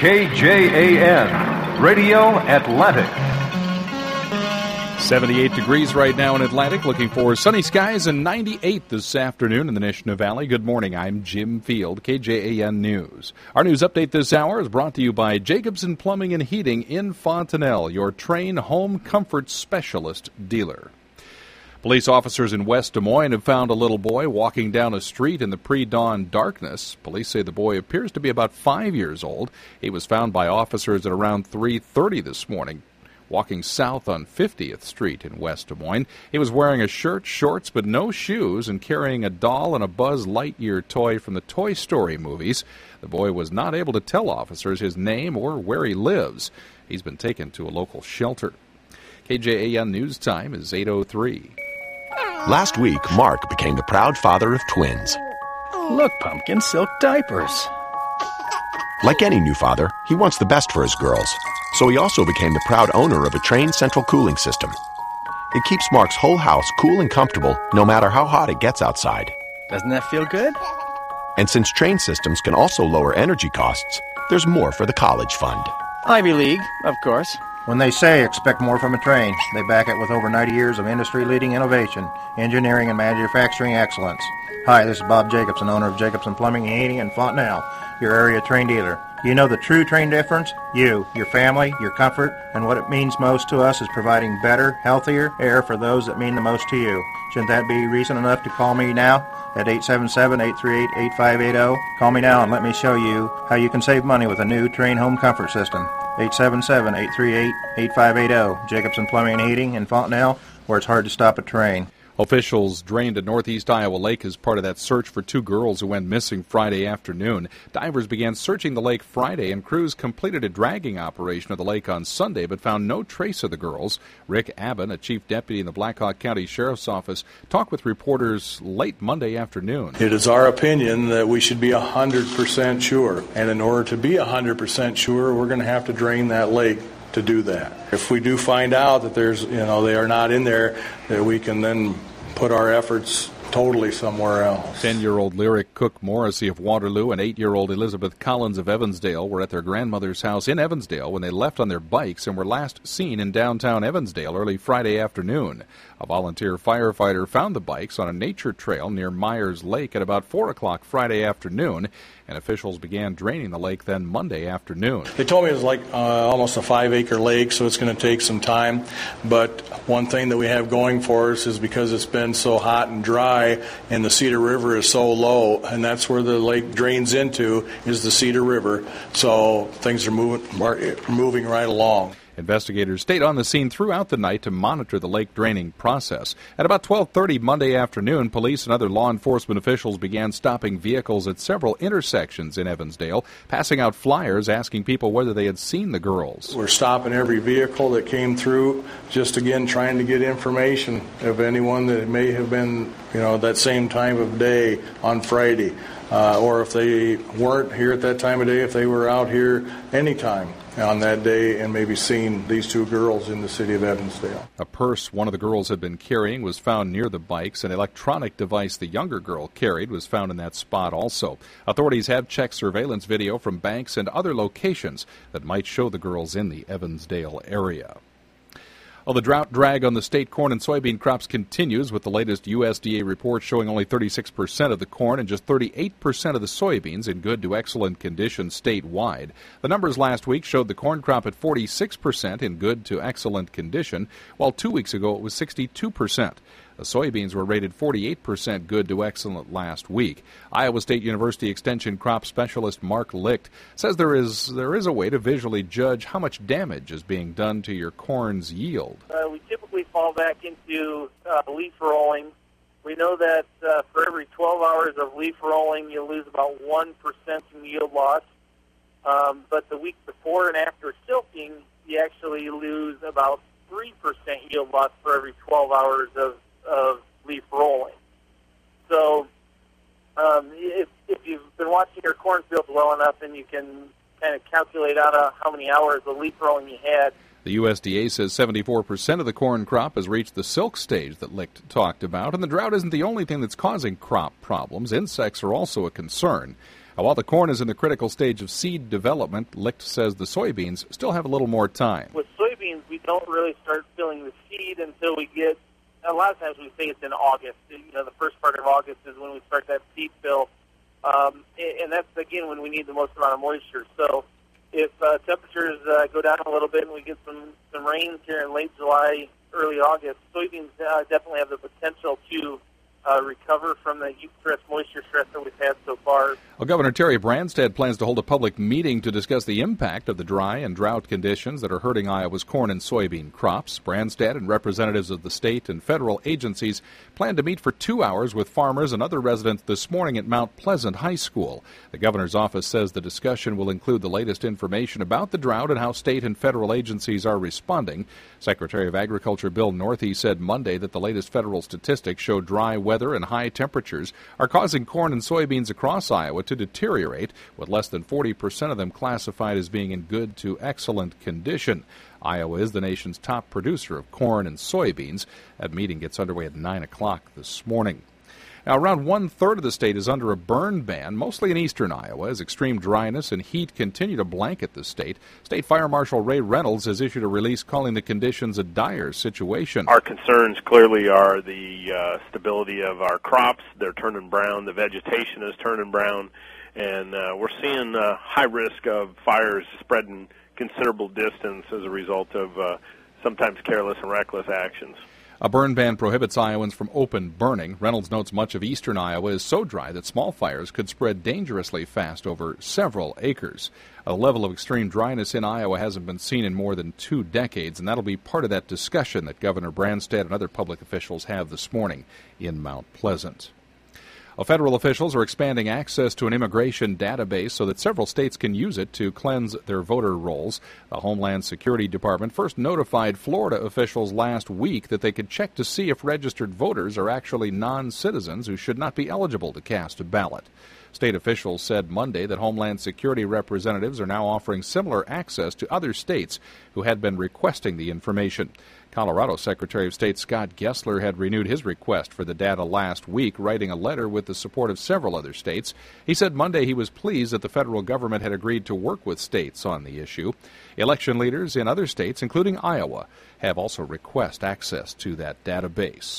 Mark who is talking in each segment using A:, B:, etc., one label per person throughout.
A: KJAN, Radio Atlantic.
B: 78 degrees right now in Atlantic, looking for sunny skies and 98 this afternoon in the Nishna Valley. Good morning, I'm Jim Field, KJAN News. Our news update this hour is brought to you by Jacobson Plumbing and Heating in Fontanelle, your Trane home comfort specialist dealer. Police officers in West Des Moines have found a little boy walking down a street in the pre-dawn darkness. Police say the boy appears to be about 5 years old. He was found by officers at around 3:30 this morning, walking south on 50th Street in West Des Moines. He was wearing a shirt, shorts, but no shoes, and carrying a doll and a Buzz Lightyear toy from the Toy Story movies. The boy was not able to tell officers his name or where he lives. He's been taken to a local shelter. KJAN News Time is 8:03.
C: Last week, Mark became the proud father of twins.
D: Look, Pumpkin, silk diapers.
C: Like any new father, he wants the best for his girls. So he also became the proud owner of a Trane central cooling system. It keeps Mark's whole house cool and comfortable no matter how hot it gets outside.
D: Doesn't that feel good?
C: And since Trane systems can also lower energy costs, there's more for the college fund.
D: Ivy League, of course.
E: When they say expect more from a Trane, they back it with over 90 years of industry-leading innovation, engineering, and manufacturing excellence. Hi, this is Bob Jacobson, owner of Jacobson Plumbing and Heating in Fontanelle, your area Trane dealer. You know the true Trane difference? You, your family, your comfort, and what it means most to us is providing better, healthier air for those that mean the most to you. Shouldn't that be reason enough to call me now at 877-838-8580? Call me now and let me show you how you can save money with a new Trane home comfort system. 877-838-8580. Jacobson Plumbing and Heating in Fontanelle, where it's hard to stop a Trane.
B: Officials drained a northeast Iowa lake as part of that search for two girls who went missing Friday afternoon. Divers began searching the lake Friday, and crews completed a dragging operation of the lake on Sunday, but found no trace of the girls. Rick Abbott, a chief deputy in the Blackhawk County Sheriff's Office, talked with reporters late Monday afternoon.
F: It is our opinion that we should be 100% sure, and in order to be 100% sure, we're going to have to drain that lake to do that. If we do find out that there's, they are not in there, that we can then put our efforts totally somewhere else.
B: 10-year-old Lyric Cook Morrissey of Waterloo and 8-year-old Elizabeth Collins of Evansdale were at their grandmother's house in Evansdale when they left on their bikes and were last seen in downtown Evansdale early Friday afternoon. A volunteer firefighter found the bikes on a nature trail near Myers Lake at about 4 o'clock Friday afternoon, and officials began draining the lake then Monday afternoon.
F: They told me it was like almost a 5-acre lake, so it's going to take some time. But one thing that we have going for us is because it's been so hot and dry and the Cedar River is so low, and that's where the lake drains into, is the Cedar River. So things are moving right along.
B: Investigators stayed on the scene throughout the night to monitor the lake draining process. At about 12:30 Monday afternoon, police and other law enforcement officials began stopping vehicles at several intersections in Evansdale, passing out flyers asking people whether they had seen the girls.
F: We're stopping every vehicle that came through, just again trying to get information of anyone that may have been, that same time of day on Friday. Or if they weren't here at that time of day, if they were out here anytime on that day and maybe seen these two girls in the city of Evansdale.
B: A purse one of the girls had been carrying was found near the bikes. An electronic device the younger girl carried was found in that spot also. Authorities have checked surveillance video from banks and other locations that might show the girls in the Evansdale area. Well, the drought drag on the state corn and soybean crops continues, with the latest USDA report showing only 36% of the corn and just 38% of the soybeans in good to excellent condition statewide. The numbers last week showed the corn crop at 46% in good to excellent condition, while 2 weeks ago it was 62%. The soybeans were rated 48% good to excellent last week. Iowa State University Extension crop specialist Mark Licht says there is a way to visually judge how much damage is being done to your corn's yield.
G: We typically fall back into leaf rolling. We know that for every 12 hours of leaf rolling, you lose about 1% in yield loss. But the week before and after silking, you actually lose about 3% yield loss for every 12 hours of leaf rolling. So if you've been watching your cornfields well enough, then you can kind of calculate out how many hours of leaf rolling you had.
B: The USDA says 74% of the corn crop has reached the silk stage that Licht talked about, and the drought isn't the only thing that's causing crop problems. Insects are also a concern. Now, while the corn is in the critical stage of seed development, Licht says the soybeans still have a little more time.
G: With soybeans, we don't really start filling the seed until we get, a lot of times we say it's in August. The first part of August is when we start that seed fill. And that's, again, when we need the most amount of moisture. So if temperatures go down a little bit and we get some rains here in late July, early August, soybeans definitely have the potential to recover from the heat stress, moisture stress that we've had so far.
B: Well, Governor Terry Branstad plans to hold a public meeting to discuss the impact of the dry and drought conditions that are hurting Iowa's corn and soybean crops. Branstad and representatives of the state and federal agencies plan to meet for 2 hours with farmers and other residents this morning at Mount Pleasant High School. The governor's office says the discussion will include the latest information about the drought and how state and federal agencies are responding. Secretary of Agriculture Bill Northey said Monday that the latest federal statistics show dry weather and high temperatures are causing corn and soybeans across Iowa to deteriorate, with less than 40% of them classified as being in good to excellent condition. Iowa is the nation's top producer of corn and soybeans. That meeting gets underway at 9 o'clock this morning. Now, around one-third of the state is under a burn ban, mostly in eastern Iowa, as extreme dryness and heat continue to blanket the state. State Fire Marshal Ray Reynolds has issued a release calling the conditions a dire situation.
H: Our concerns clearly are the stability of our crops. They're turning brown. The vegetation is turning brown. And we're seeing high risk of fires spreading considerable distance as a result of sometimes careless and reckless actions.
B: A burn ban prohibits Iowans from open burning. Reynolds notes much of eastern Iowa is so dry that small fires could spread dangerously fast over several acres. A level of extreme dryness in Iowa hasn't been seen in more than 2 decades, and that'll be part of that discussion that Governor Branstad and other public officials have this morning in Mount Pleasant. Federal officials are expanding access to an immigration database so that several states can use it to cleanse their voter rolls. The Homeland Security Department first notified Florida officials last week that they could check to see if registered voters are actually non-citizens who should not be eligible to cast a ballot. State officials said Monday that Homeland Security representatives are now offering similar access to other states who had been requesting the information. Colorado Secretary of State Scott Gessler had renewed his request for the data last week, writing a letter with the support of several other states. He said Monday he was pleased that the federal government had agreed to work with states on the issue. Election leaders in other states, including Iowa, have also requested access to that database.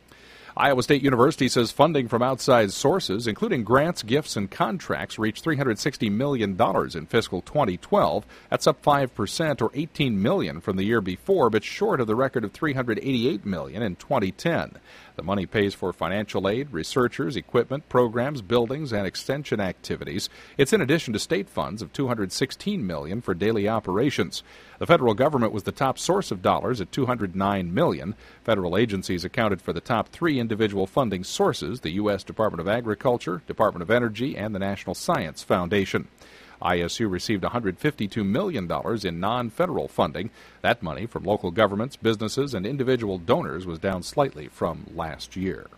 B: Iowa State University says funding from outside sources, including grants, gifts, and contracts, reached $360 million in fiscal 2012. That's up 5%, or $18 million from the year before, but short of the record of $388 million in 2010. The money pays for financial aid, researchers, equipment, programs, buildings, and extension activities. It's in addition to state funds of $216 million for daily operations. The federal government was the top source of dollars at $209 million. Federal agencies accounted for the top 3 individual funding sources: the U.S. Department of Agriculture, Department of Energy, and the National Science Foundation. ISU received $152 million in non-federal funding. That money from local governments, businesses, and individual donors was down slightly from last year.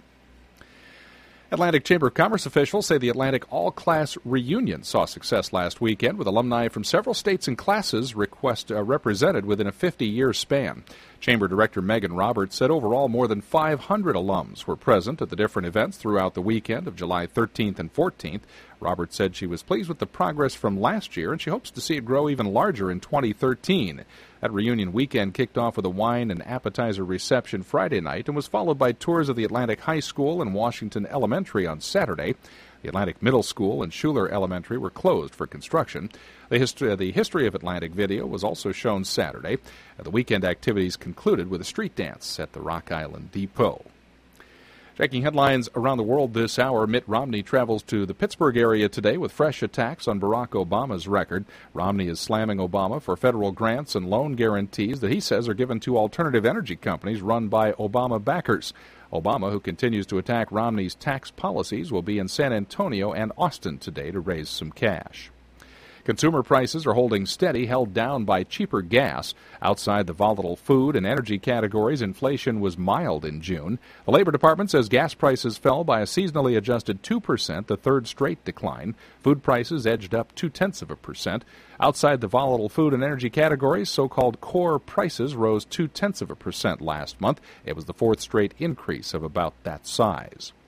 B: Atlantic Chamber of Commerce officials say the Atlantic All-Class Reunion saw success last weekend, with alumni from several states and classes represented within a 50-year span. Chamber Director Megan Roberts said overall more than 500 alums were present at the different events throughout the weekend of July 13th and 14th. Roberts said she was pleased with the progress from last year, and she hopes to see it grow even larger in 2013. That reunion weekend kicked off with a wine and appetizer reception Friday night and was followed by tours of the Atlantic High School and Washington Elementary on Saturday. The Atlantic Middle School and Schuler Elementary were closed for construction. The History of Atlantic video was also shown Saturday. The weekend activities concluded with a street dance at the Rock Island Depot. Checking headlines around the world this hour, Mitt Romney travels to the Pittsburgh area today with fresh attacks on Barack Obama's record. Romney is slamming Obama for federal grants and loan guarantees that he says are given to alternative energy companies run by Obama backers. Obama, who continues to attack Romney's tax policies, will be in San Antonio and Austin today to raise some cash. Consumer prices are holding steady, held down by cheaper gas. Outside the volatile food and energy categories, inflation was mild in June. The Labor Department says gas prices fell by a seasonally adjusted 2%, the third straight decline. Food prices edged up 0.2%. Outside the volatile food and energy categories, so-called core prices rose 0.2% last month. It was the fourth straight increase of about that size.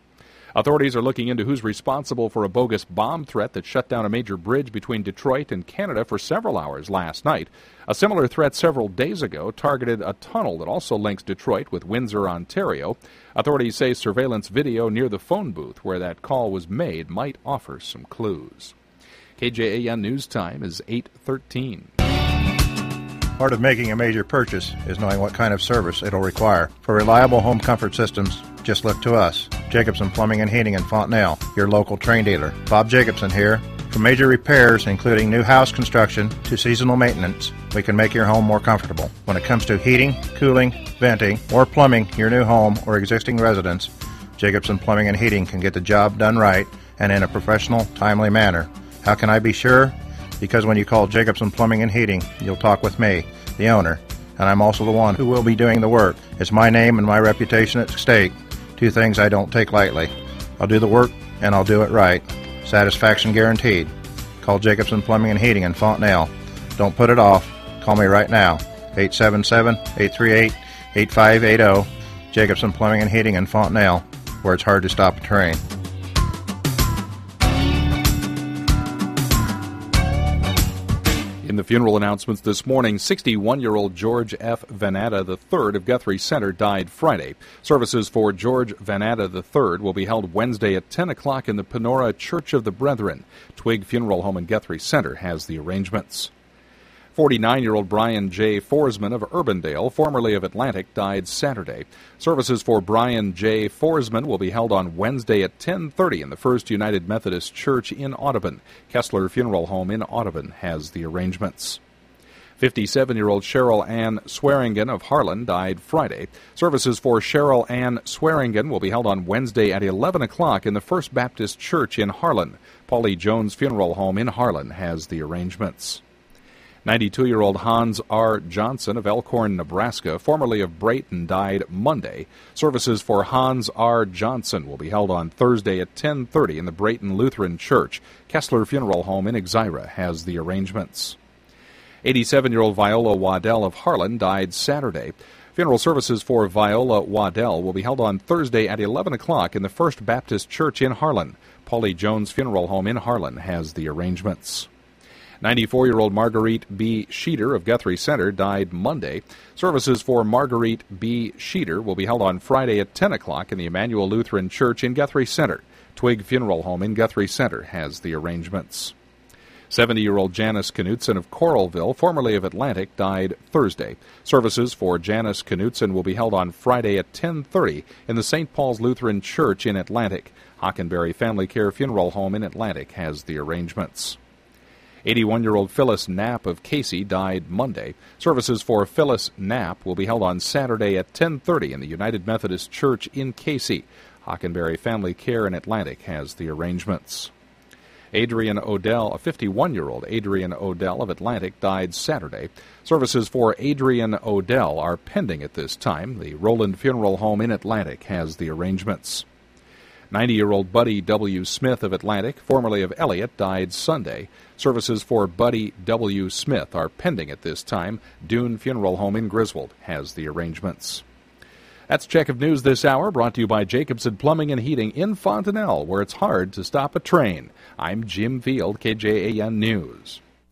B: Authorities are looking into who's responsible for a bogus bomb threat that shut down a major bridge between Detroit and Canada for several hours last night. A similar threat several days ago targeted a tunnel that also links Detroit with Windsor, Ontario. Authorities say surveillance video near the phone booth where that call was made might offer some clues. KJAN News Time is 8:13.
E: Part of making a major purchase is knowing what kind of service it'll require. For reliable home comfort systems, just look to us. Jacobson Plumbing and Heating in Fontenelle, your local Trane dealer. Bob Jacobson here. For major repairs, including new house construction to seasonal maintenance, we can make your home more comfortable. When it comes to heating, cooling, venting, or plumbing your new home or existing residence, Jacobson Plumbing and Heating can get the job done right and in a professional, timely manner. How can I be sure? Because when you call Jacobson Plumbing and Heating, you'll talk with me, the owner, and I'm also the one who will be doing the work. It's my name and my reputation at stake, two things I don't take lightly. I'll do the work, and I'll do it right. Satisfaction guaranteed. Call Jacobson Plumbing and Heating in Fontenelle. Don't put it off. Call me right now, 877-838-8580, Jacobson Plumbing and Heating in Fontenelle, where it's hard to stop a train.
B: In the funeral announcements this morning, 61-year-old George F. Vanatta III of Guthrie Center died Friday. Services for George Vanatta III will be held Wednesday at 10 o'clock in the Panora Church of the Brethren. Twig Funeral Home in Guthrie Center has the arrangements. 49-year-old Brian J. Forsman of Urbandale, formerly of Atlantic, died Saturday. Services for Brian J. Forsman will be held on Wednesday at 10:30 in the First United Methodist Church in Audubon. Kessler Funeral Home in Audubon has the arrangements. 57-year-old Cheryl Ann Swearingen of Harlan died Friday. Services for Cheryl Ann Swearingen will be held on Wednesday at 11 o'clock in the First Baptist Church in Harlan. Paulie Jones Funeral Home in Harlan has the arrangements. 92-year-old Hans R. Johnson of Elkhorn, Nebraska, formerly of Brayton, died Monday. Services for Hans R. Johnson will be held on Thursday at 10:30 in the Brayton Lutheran Church. Kessler Funeral Home in Exira has the arrangements. 87-year-old Viola Waddell of Harlan died Saturday. Funeral services for Viola Waddell will be held on Thursday at 11 o'clock in the First Baptist Church in Harlan. Paulie Jones Funeral Home in Harlan has the arrangements. 94-year-old Marguerite B. Sheeter of Guthrie Center died Monday. Services for Marguerite B. Sheeter will be held on Friday at 10 o'clock in the Emmanuel Lutheran Church in Guthrie Center. Twig Funeral Home in Guthrie Center has the arrangements. 70-year-old Janice Knutson of Coralville, formerly of Atlantic, died Thursday. Services for Janice Knutson will be held on Friday at 10:30 in the St. Paul's Lutheran Church in Atlantic. Hockenberry Family Care Funeral Home in Atlantic has the arrangements. 81-year-old Phyllis Knapp of Casey died Monday. Services for Phyllis Knapp will be held on Saturday at 10:30 in the United Methodist Church in Casey. Hockenberry Family Care in Atlantic has the arrangements. Adrian Odell, a 51-year-old Adrian Odell of Atlantic, died Saturday. Services for Adrian Odell are pending at this time. The Roland Funeral Home in Atlantic has the arrangements. 90-year-old Buddy W. Smith of Atlantic, formerly of Elliott, died Sunday. Services for Buddy W. Smith are pending at this time. Dune Funeral Home in Griswold has the arrangements. That's Check of News this hour, brought to you by Jacobson Plumbing and Heating in Fontenelle, where it's hard to stop a train. I'm Jim Field, KJAN News.